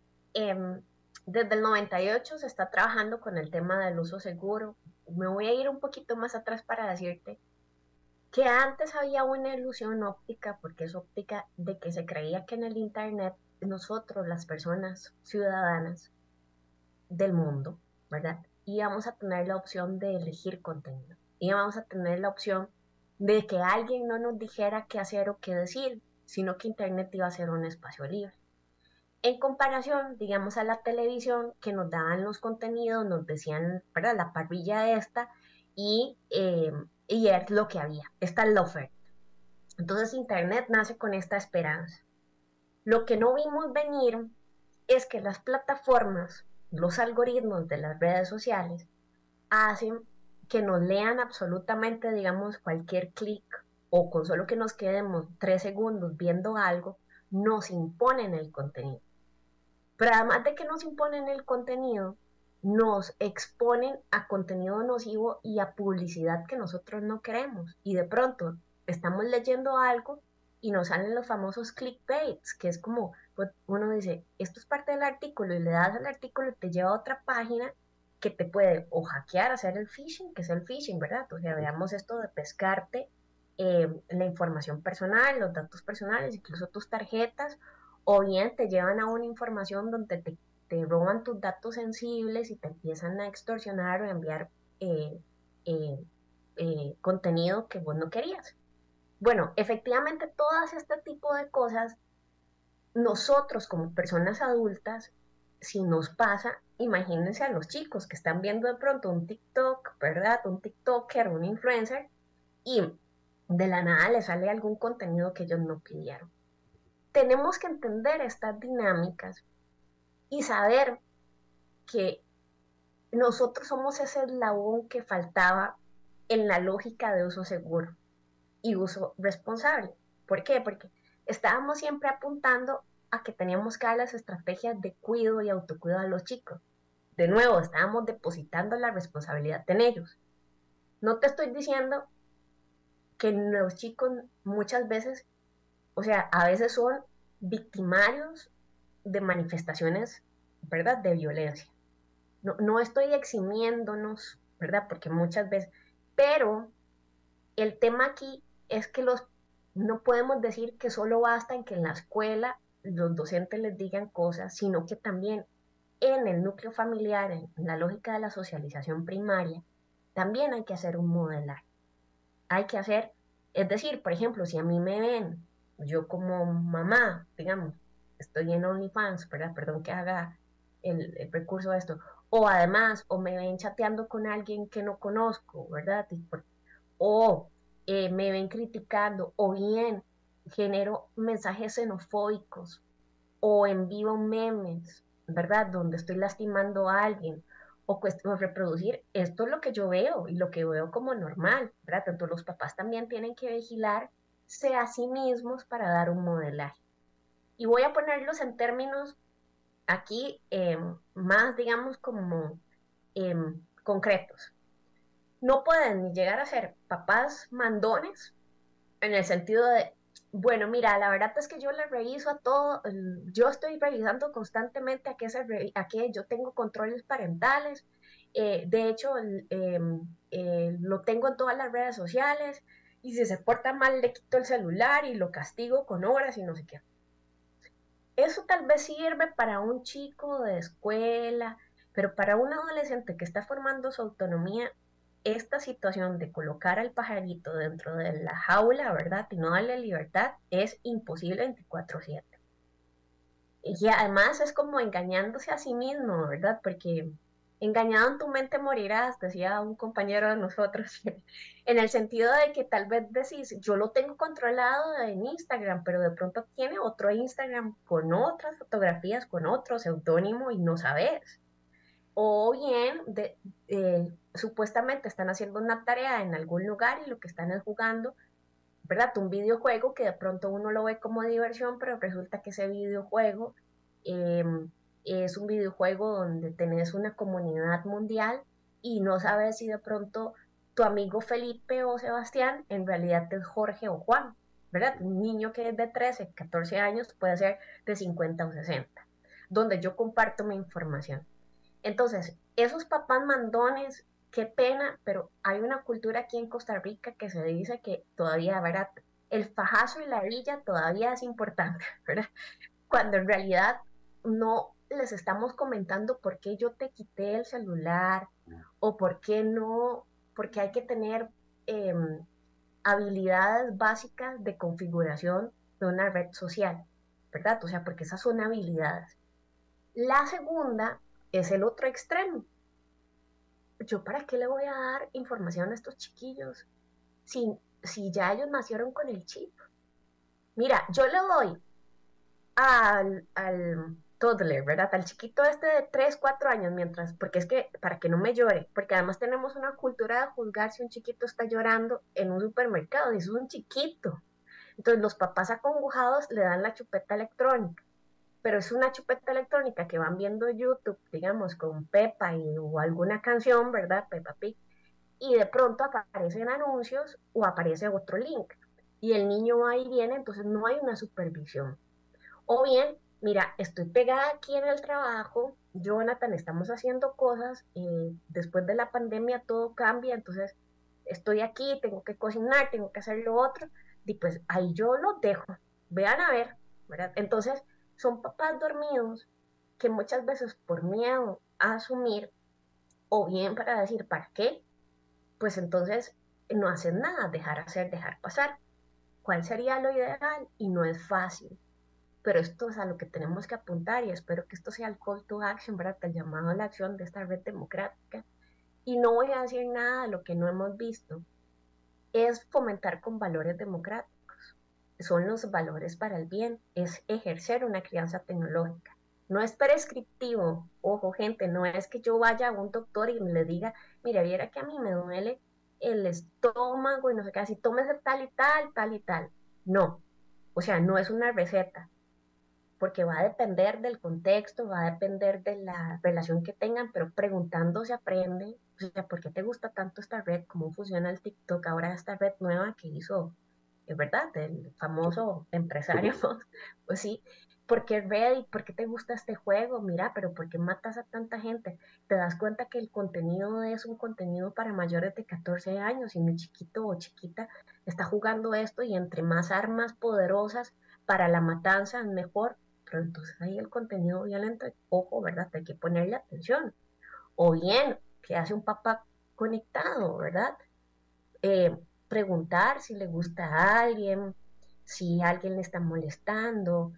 desde el 98 se está trabajando con el tema del uso seguro. Me voy a ir un poquito más atrás para decirte que antes había una ilusión óptica, porque es óptica, de que se creía que en el Internet nosotros, las personas ciudadanas del mundo, ¿verdad? Íbamos a tener la opción de elegir contenido. Íbamos a tener la opción de que alguien no nos dijera qué hacer o qué decir, sino que Internet iba a ser un espacio libre. En comparación, digamos, a la televisión, que nos daban los contenidos, nos decían, ¿verdad? La parrilla esta, y es lo que había, esta es la oferta. Entonces Internet nace con esta esperanza. Lo que no vimos venir es que las plataformas, los algoritmos de las redes sociales, hacen que nos lean absolutamente, digamos, cualquier clic, o con solo que nos quedemos 3 segundos viendo algo, nos imponen el contenido. Pero además de que nos imponen el contenido, nos exponen a contenido nocivo y a publicidad que nosotros no queremos. Y de pronto estamos leyendo algo y nos salen los famosos clickbaits, que es como, pues, uno dice, esto es parte del artículo, y le das al artículo y te lleva a otra página que te puede o hackear, hacer el phishing, que es el phishing, ¿verdad? O sea, veamos esto de pescarte la información personal, los datos personales, incluso tus tarjetas, o bien te llevan a una información donde te roban tus datos sensibles y te empiezan a extorsionar o a enviar eh, eh, contenido que vos no querías. Bueno, efectivamente, todas este tipo de cosas, nosotros como personas adultas, si nos pasa, imagínense a los chicos que están viendo de pronto un TikTok, ¿verdad? Un TikToker, un influencer, y de la nada les sale algún contenido que ellos no pidieron. Tenemos que entender estas dinámicas y saber que nosotros somos ese eslabón que faltaba en la lógica de uso seguro y uso responsable. ¿Por qué? Porque estábamos siempre apuntando a que teníamos que dar las estrategias de cuidado y autocuidado a los chicos. De nuevo, estábamos depositando la responsabilidad en ellos. No te estoy diciendo que los chicos muchas veces, o sea, a veces son victimarios de manifestaciones, ¿verdad?, de violencia. No estoy eximiéndonos, ¿verdad?, porque muchas veces, pero el tema aquí es que no podemos decir que solo basta en que en la escuela los docentes les digan cosas, sino que también en el núcleo familiar, en la lógica de la socialización primaria, también hay que hacer un modelaje. Hay que hacer, es decir, por ejemplo, si a mí me ven, yo como mamá, digamos, estoy en OnlyFans, ¿verdad? Perdón que haga el recurso de esto, o además, o me ven chateando con alguien que no conozco, ¿verdad? O me ven criticando, o bien genero mensajes xenofóbicos, o envío memes, ¿verdad? Donde estoy lastimando a alguien, o reproducir, esto es lo que yo veo y lo que veo como normal, ¿verdad? Tanto los papás también tienen que vigilarse a sí mismos para dar un modelaje. Y voy a ponerlos en términos aquí más, digamos, como concretos. No pueden ni llegar a ser papás mandones en el sentido de, bueno, mira, la verdad es que yo le reviso a todo, yo estoy revisando constantemente a que yo tengo controles parentales, de hecho, lo tengo en todas las redes sociales, y si se porta mal le quito el celular y lo castigo con horas y no sé qué. Eso tal vez sirve para un chico de escuela, pero para un adolescente que está formando su autonomía, esta situación de colocar al pajarito dentro de la jaula, ¿verdad? Y no darle libertad, es imposible 24/7. Y además es como engañándose a sí mismo, ¿verdad? Porque engañado en tu mente morirás, decía un compañero de nosotros, en el sentido de que tal vez decís, yo lo tengo controlado en Instagram, pero de pronto tiene otro Instagram con otras fotografías, con otro seudónimo y no sabes. O bien, supuestamente están haciendo una tarea en algún lugar y lo que están es jugando, ¿verdad? Un videojuego que de pronto uno lo ve como diversión, pero resulta que ese videojuego eh, es un videojuego donde tenés una comunidad mundial y no sabes si de pronto tu amigo Felipe o Sebastián en realidad es Jorge o Juan, ¿verdad? Un niño que es de 13, 14 años puede ser de 50 o 60, donde yo comparto mi información. Entonces, esos papás mandones, qué pena, pero hay una cultura aquí en Costa Rica que se dice que todavía, ¿verdad? El fajazo y la villa todavía es importante, ¿verdad? Cuando en realidad no les estamos comentando por qué yo te quité el celular o por qué no, porque hay que tener eh, habilidades básicas de configuración de una red social, ¿verdad? O sea, porque esas son habilidades. La segunda es el otro extremo. ¿Yo para qué le voy a dar información a estos chiquillos si ya ellos nacieron con el chip? Mira, yo le doy al toddler, ¿verdad? Al chiquito este de 3, 4 años, porque es que, para que no me llore, porque además tenemos una cultura de juzgar si un chiquito está llorando en un supermercado, y eso es un chiquito. Entonces los papás acongojados le dan la chupeta electrónica. pero es una chupeta electrónica que van viendo YouTube, digamos, con Peppa o alguna canción, ¿verdad? Peppa Pig, y de pronto aparecen anuncios o aparece otro link y el niño va y viene, entonces no hay una supervisión. O bien, mira, estoy pegada aquí en el trabajo, Jonathan, estamos haciendo cosas, después de la pandemia todo cambia, entonces estoy aquí, tengo que cocinar, tengo que hacer lo otro, y pues ahí yo lo dejo, vean a ver, ¿verdad? Entonces son papás dormidos que muchas veces por miedo a asumir, o bien para decir, ¿para qué? Pues entonces no hacen nada, dejar hacer, dejar pasar. ¿Cuál sería lo ideal? Y no es fácil, pero esto es a lo que tenemos que apuntar y espero que esto sea el call to action, ¿verdad? El llamado a la acción de esta red democrática. Y no voy a decir nada de lo que no hemos visto, es fomentar con valores democráticos. Son los valores para el bien, es ejercer una crianza tecnológica. No es prescriptivo, ojo gente, no es que yo vaya a un doctor y le diga, mira, viera que a mí me duele el estómago y no sé qué, así tómese tal y tal, tal y tal. No, o sea, no es una receta, porque va a depender del contexto, va a depender de la relación que tengan, pero preguntando se aprende. O sea, ¿por qué te gusta tanto esta red? ¿Cómo funciona el TikTok? Ahora esta red nueva que hizo, es verdad, el famoso empresario, pues sí, ¿por qué Reddit? ¿Por qué te gusta este juego? Mira, pero ¿por qué matas a tanta gente? Te das cuenta que el contenido es un contenido para mayores de 14 años y mi chiquito o chiquita está jugando esto y entre más armas poderosas para la matanza, mejor, pero entonces ahí el contenido violento, ojo, ¿verdad? Hay que ponerle atención. O bien, ¿qué hace un papá conectado, ¿verdad? Eh, Preguntar si le gusta a alguien, si alguien le está molestando,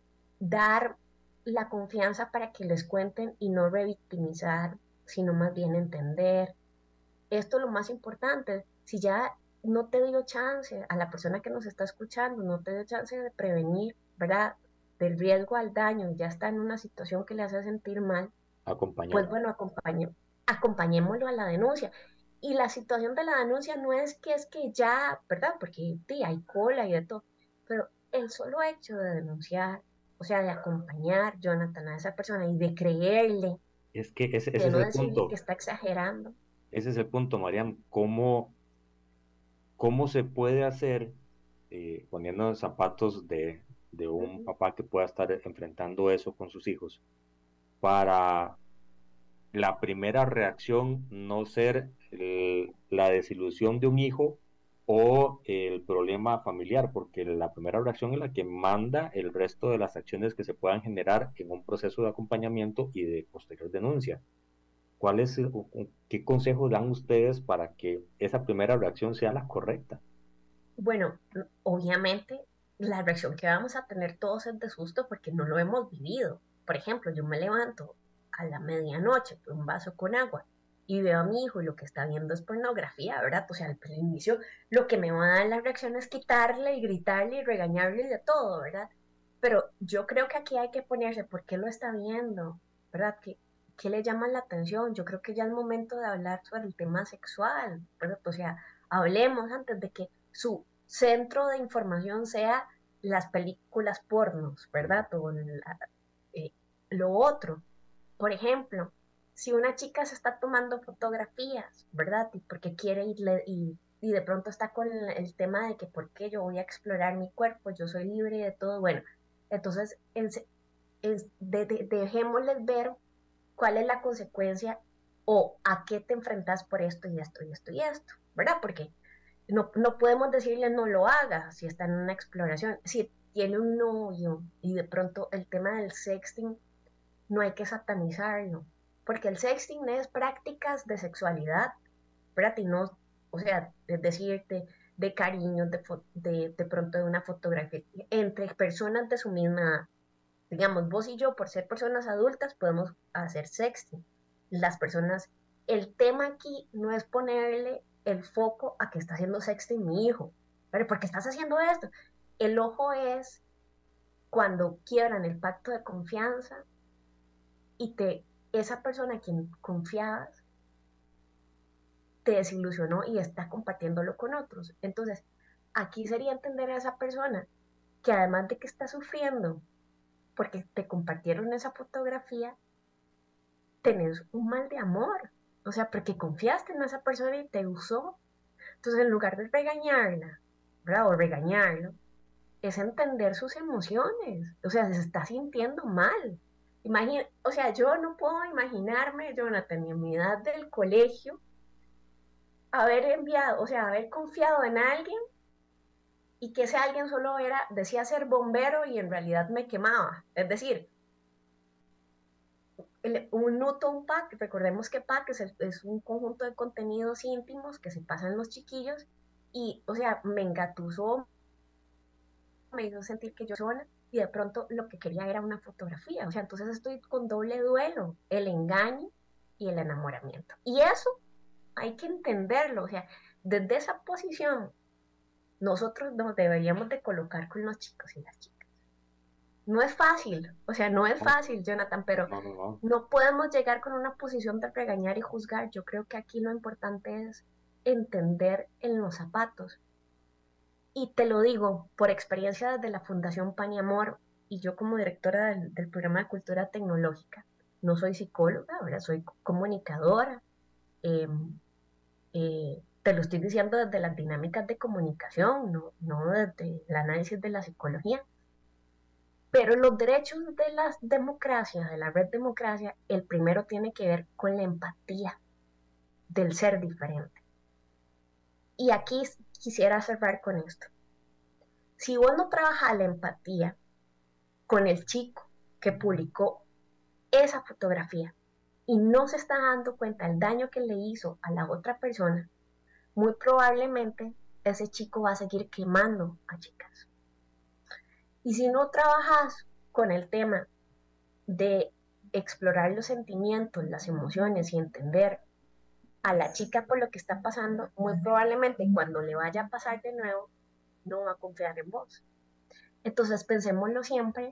dar la confianza para que les cuenten y no revictimizar, sino más bien entender. Esto es lo más importante. Si ya no te dio chance a la persona que nos está escuchando, no te dio chance de prevenir, ¿verdad? Del riesgo al daño, ya está en una situación que le hace sentir mal, Acompañar. pues bueno, acompañémoslo a la denuncia. Y la situación de la denuncia no es que ya, ¿verdad? Porque sí, hay cola y de todo, pero el solo hecho de denunciar, o sea, de acompañar, Jonathan, a esa persona y de creerle, Es que ese de es no el decirle que punto. está exagerando. Ese es el punto, Mariam. ¿Cómo se puede hacer, poniendo en zapatos de Uh un -huh. papá que pueda estar enfrentando eso con sus hijos, para la primera reacción no ser la desilusión de un hijo o el problema familiar, porque la primera reacción es la que manda el resto de las acciones que se puedan generar en un proceso de acompañamiento y de posterior denuncia? ¿Cuál es, qué consejos dan ustedes para que esa primera reacción sea la correcta? Bueno, obviamente la reacción que vamos a tener todos es de susto porque no lo hemos vivido. Por ejemplo, yo me levanto a la medianoche por un vaso con agua y veo a mi hijo y lo que está viendo es pornografía, ¿verdad? O sea, al inicio lo que me va a dar la reacción es quitarle y gritarle y regañarle y de todo, ¿verdad? Pero yo creo que aquí hay que ponerse por qué lo está viendo, ¿verdad? ¿Qué le llama la atención? Yo creo que ya es momento de hablar sobre el tema sexual, ¿verdad? O sea, hablemos antes de que su centro de información sea las películas pornos, ¿verdad? O eh, lo otro. Por ejemplo, si una chica se está tomando fotografías, ¿verdad? Y porque quiere irle y de pronto está con el tema de que por qué yo voy a explorar mi cuerpo, yo soy libre de todo, bueno, entonces dejémosles ver cuál es la consecuencia o a qué te enfrentas por esto y esto y esto y esto, ¿verdad? Porque no podemos decirle no lo haga si está en una exploración. Si tiene un novio y de pronto el tema del sexting, no hay que satanizarlo, porque el sexting es prácticas de sexualidad, ¿verdad? Y no, o sea, es decirte de cariño, de pronto de una fotografía, entre personas de su misma edad. Digamos, vos y yo, por ser personas adultas, podemos hacer sexting. Las personas, el tema aquí no es ponerle el foco a que está haciendo sexting mi hijo, pero ¿por qué estás haciendo esto? El ojo es cuando quiebran el pacto de confianza y esa persona a quien confiabas te desilusionó y está compartiéndolo con otros. Entonces, aquí sería entender a esa persona que además de que está sufriendo porque te compartieron esa fotografía, tenés un mal de amor. O sea, porque confiaste en esa persona y te usó. Entonces, en lugar de regañarla, ¿verdad? O regañarlo, es entender sus emociones. O sea, se está sintiendo mal. O sea, yo no puedo imaginarme, Jonathan, en mi edad del colegio, haber enviado, o sea, haber confiado en alguien y que ese alguien solo decía ser bombero y en realidad me quemaba. Es decir, un nuto, un pack, recordemos que pack es un conjunto de contenidos íntimos que se pasan los chiquillos y, o sea, me engatusó, me hizo sentir que yo sola y de pronto lo que quería era una fotografía. O sea, entonces estoy con doble duelo, el engaño y el enamoramiento. Y eso hay que entenderlo, o sea, desde esa posición nosotros nos deberíamos de colocar con los chicos y las chicas. No es fácil, o sea, no es fácil, Jonathan, pero no podemos llegar con una posición de regañar y juzgar. Yo creo que aquí lo importante es entender en los zapatos. Y te lo digo por experiencia desde la Fundación Pan y Amor y yo como directora del programa de cultura tecnológica. No soy psicóloga, ahora soy comunicadora. Te lo estoy diciendo desde las dinámicas de comunicación, no desde el análisis de la psicología. Pero los derechos de las democracias, de la red democracia, el primero tiene que ver con la empatía del ser diferente. Y aquí quisiera cerrar con esto. Si vos no trabajas la empatía con el chico que publicó esa fotografía y no se está dando cuenta del daño que le hizo a la otra persona, muy probablemente ese chico va a seguir quemando a chicas. Y si no trabajas con el tema de explorar los sentimientos, las emociones y entender a la chica por lo que está pasando, muy probablemente cuando le vaya a pasar de nuevo, no va a confiar en vos. Entonces pensémoslo siempre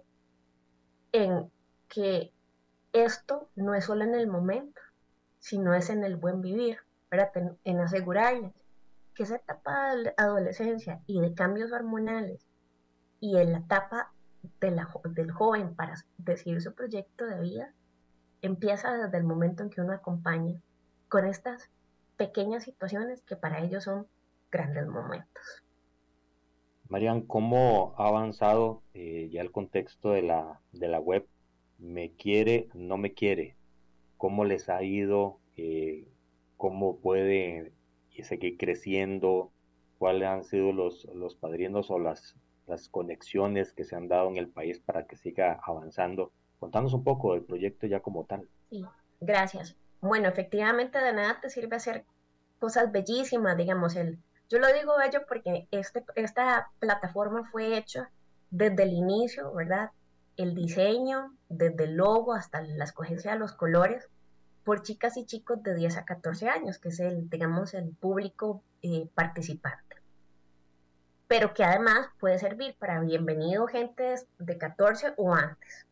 en que esto no es solo en el momento, sino es en el buen vivir, ¿verdad? En asegurarles que esa etapa de adolescencia y de cambios hormonales y en la etapa del joven para decidir su proyecto de vida empieza desde el momento en que uno acompaña con estas pequeñas situaciones que para ellos son grandes momentos. Marian, ¿cómo ha avanzado ya el contexto de la web? ¿Me quiere, no me quiere? ¿Cómo les ha ido? ¿Cómo puede seguir creciendo? ¿Cuáles han sido los padrinos o las conexiones que se han dado en el país para que siga avanzando? Contanos un poco del proyecto ya como tal. Sí, gracias. Bueno, efectivamente de nada te sirve hacer cosas bellísimas, digamos, yo lo digo bello porque esta plataforma fue hecha desde el inicio, ¿verdad? El diseño, desde el logo hasta la escogencia de los colores, por chicas y chicos de 10 a 14 años, que es digamos, el público participante. Pero que además puede servir para bienvenido gente de 14 o antes.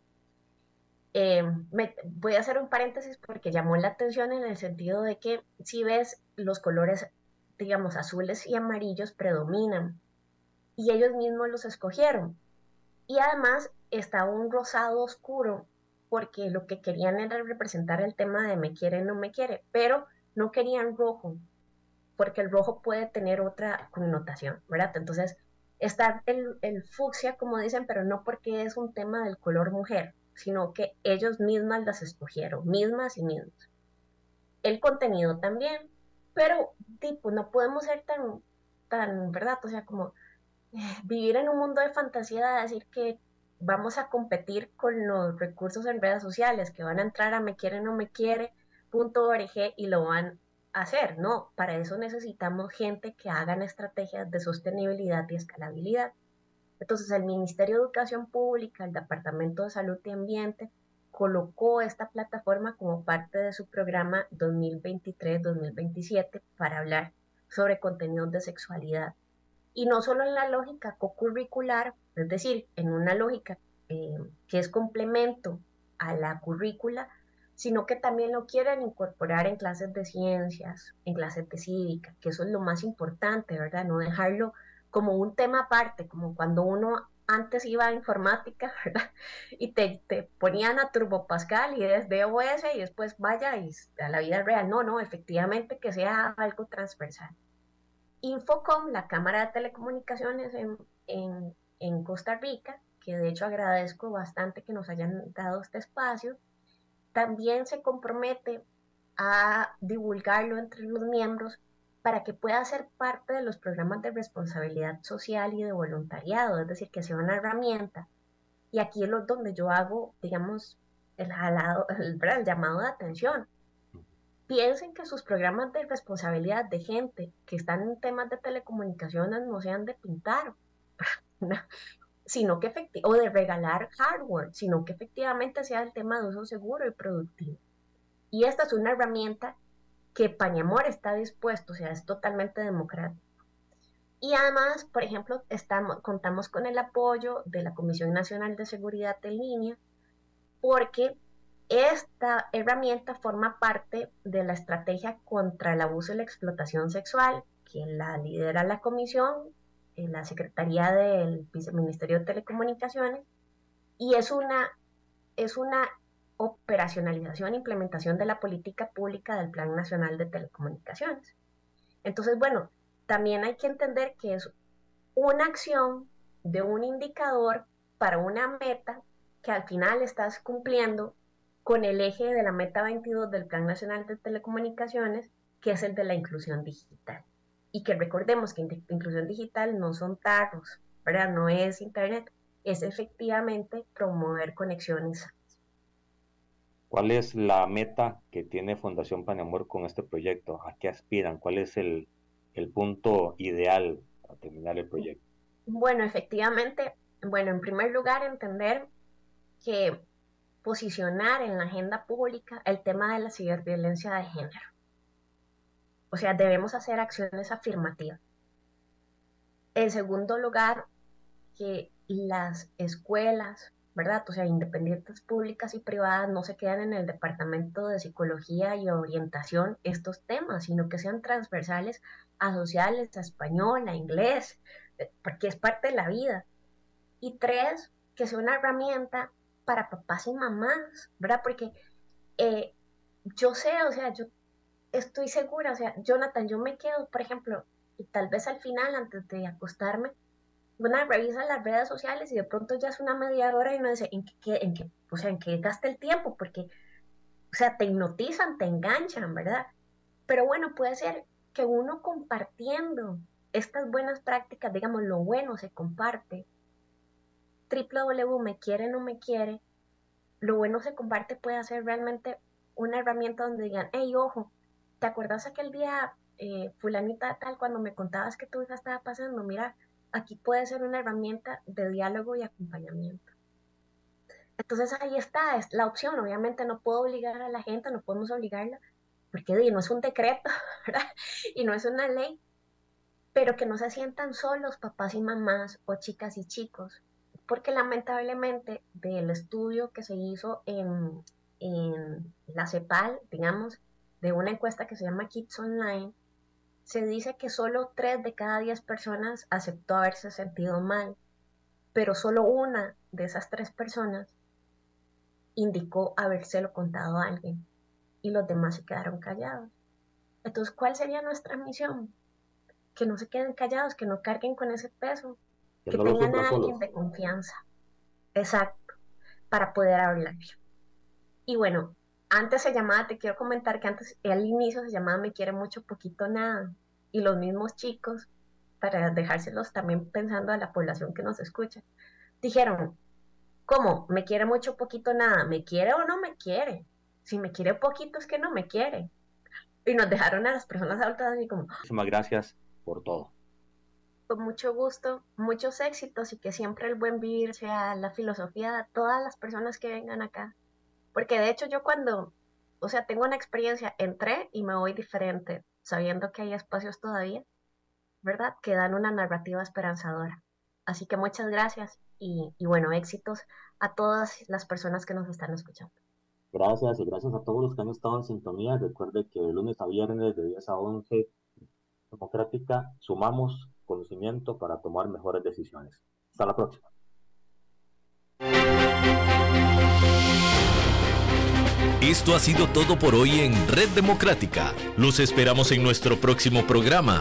Voy a hacer un paréntesis porque llamó la atención en el sentido de que si ves los colores, digamos, azules y amarillos predominan y ellos mismos los escogieron. Y además está un rosado oscuro porque lo que querían era representar el tema de me quiere, no me quiere, pero no querían rojo porque el rojo puede tener otra connotación, ¿verdad? Entonces está el fucsia, como dicen, pero no porque es un tema del color mujer, sino que ellos mismas las escogieron, mismas y mismos. El contenido también, pero tipo, no podemos ser tan, ¿verdad? O sea, como vivir en un mundo de fantasía de decir que vamos a competir con los recursos en redes sociales, que van a entrar a me quiere, no me quiere.org y lo van a hacer, no, para eso necesitamos gente que hagan estrategias de sostenibilidad y escalabilidad. Entonces el Ministerio de Educación Pública, el Departamento de Salud y Ambiente, colocó esta plataforma como parte de su programa 2023-2027 para hablar sobre contenidos de sexualidad. Y no solo en la lógica co-curricular, es decir, en una lógica que es complemento a la currícula, sino que también lo quieren incorporar en clases de ciencias, en clases de cívica, que eso es lo más importante, ¿verdad? No dejarlo como un tema aparte, como cuando uno antes iba a informática, ¿verdad? Y te ponían a Turbo Pascal y desde OS y después vaya y a la vida real. No, no, efectivamente que sea algo transversal. Infocom, la Cámara de Telecomunicaciones en Costa Rica, que de hecho agradezco bastante que nos hayan dado este espacio, también se compromete a divulgarlo entre los miembros para que pueda ser parte de los programas de responsabilidad social y de voluntariado, es decir, que sea una herramienta. Y aquí es donde yo hago, digamos, el llamado de atención. Piensen que sus programas de responsabilidad de gente que están en temas de telecomunicaciones no sean de pintar, sino que o de regalar hardware, sino que efectivamente sea el tema de uso seguro y productivo. Y esta es una herramienta que Pañamor está dispuesto, o sea, es totalmente democrático. Y además, por ejemplo, contamos con el apoyo de la Comisión Nacional de Seguridad en Línea, porque esta herramienta forma parte de la estrategia contra el abuso y la explotación sexual, que la lidera la Comisión, en la Secretaría del Viceministerio de Telecomunicaciones, y es una operacionalización e implementación de la política pública del Plan Nacional de Telecomunicaciones. Entonces, bueno, también hay que entender que es una acción de un indicador para una meta que al final estás cumpliendo con el eje de la meta 22 del Plan Nacional de Telecomunicaciones, que es el de la inclusión digital. Y que recordemos que inclusión digital no son tarros, ¿verdad? No es internet, es efectivamente promover conexiones. ¿Cuál es la meta que tiene Fundación Pañamor con este proyecto? ¿A qué aspiran? ¿Cuál es el punto ideal para terminar el proyecto? Bueno, efectivamente, en primer lugar, entender que posicionar en la agenda pública el tema de la ciberviolencia de género. O sea, debemos hacer acciones afirmativas. En segundo lugar, que las escuelas, ¿verdad? O sea, independientes públicas y privadas no se quedan en el departamento de psicología y orientación estos temas, sino que sean transversales a sociales, a español, a inglés, porque es parte de la vida. Y tres, que sea una herramienta para papás y mamás, ¿verdad? Porque yo sé, o sea, yo estoy segura, o sea, Jonathan, yo me quedo, por ejemplo, y tal vez al final, antes de acostarme, una revisa las redes sociales y de pronto ya es una media hora y uno dice, ¿en qué gasta el tiempo? Porque, o sea, te hipnotizan, te enganchan, ¿verdad? Pero bueno, puede ser que uno compartiendo estas buenas prácticas, digamos, lo bueno se comparte, me quiere, no me quiere, lo bueno se comparte puede ser realmente una herramienta donde digan, hey, ojo, ¿te acuerdas aquel día, fulanita tal, cuando me contabas que tu hija estaba pasando? Mira, aquí puede ser una herramienta de diálogo y acompañamiento. Entonces ahí está, es la opción. Obviamente no puedo obligar a la gente, no podemos obligarla, porque no es un decreto, ¿verdad? Y no es una ley, pero que no se sientan solos papás y mamás o chicas y chicos, porque lamentablemente del estudio que se hizo en la CEPAL, digamos, de una encuesta que se llama Kids Online, se dice que solo 3 de cada 10 personas aceptó haberse sentido mal, pero solo una de esas 3 personas indicó habérselo contado a alguien y los demás se quedaron callados. Entonces, ¿cuál sería nuestra misión? Que no se queden callados, que no carguen con ese peso, que no tengan a alguien de confianza. Exacto, para poder hablar. Y bueno, antes se llamaba, te quiero comentar que antes, al inicio se llamaba Me quiere mucho, poquito, nada. Y los mismos chicos, para dejárselos también pensando a la población que nos escucha, dijeron, ¿cómo? ¿Me quiere mucho, poquito, nada? ¿Me quiere o no me quiere? Si me quiere poquito es que no me quiere. Y nos dejaron a las personas adultas así como... Muchísimas gracias por todo. Con mucho gusto, muchos éxitos y que siempre el buen vivir sea la filosofía de todas las personas que vengan acá. Porque de hecho yo cuando, o sea, tengo una experiencia, entré y me voy diferente, sabiendo que hay espacios todavía, ¿verdad? Que dan una narrativa esperanzadora. Así que muchas gracias y bueno, éxitos a todas las personas que nos están escuchando. Gracias y gracias a todos los que han estado en sintonía. Recuerde que de lunes a viernes de 10 a 11, Democrática, sumamos conocimiento para tomar mejores decisiones. Hasta la próxima. Esto ha sido todo por hoy en Red Democrática. Los esperamos en nuestro próximo programa.